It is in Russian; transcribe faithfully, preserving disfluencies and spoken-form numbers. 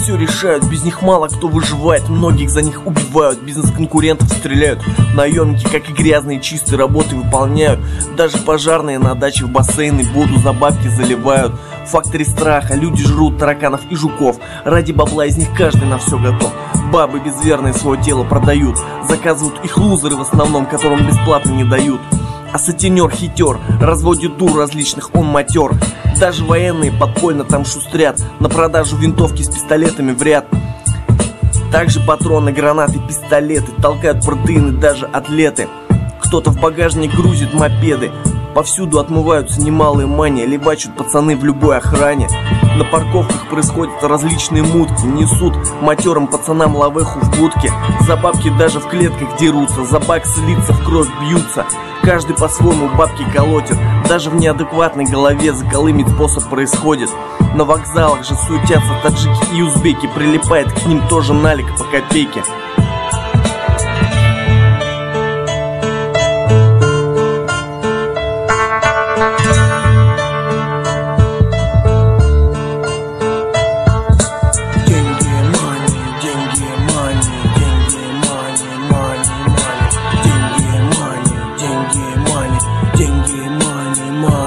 все решают, без них мало кто выживает. Многих за них убивают, бизнес-конкурентов стреляют. Наемники, как и грязные, чистые работы выполняют. Даже пожарные на даче в бассейны воду за бабки заливают. В факторе страха люди жрут тараканов и жуков. Ради бабла из них каждый на все готов. Бабы безверные свое тело продают. Заказывают их лузеры в основном, которым бесплатно не дают. А сутенер хитер, разводит дур различных, он матер. Даже военные подпольно там шустрят. На продажу винтовки с пистолетами в ряд. Также патроны, гранаты, пистолеты. Толкают протеины даже атлеты. Кто-то в багажник грузит мопеды. Повсюду отмываются немалые мания. Лебачут пацаны в любой охране. На парковках происходят различные мутки. Несут матерым пацанам лавеху в будке. За бабки даже в клетках дерутся. За баксы лица в кровь бьются. Каждый по-своему бабки колотит. Даже в неадекватной голове заколымить способ происходит. На вокзалах же суетятся таджики и узбеки. Прилипает к ним тоже налик по копейке. Деньги, money, money.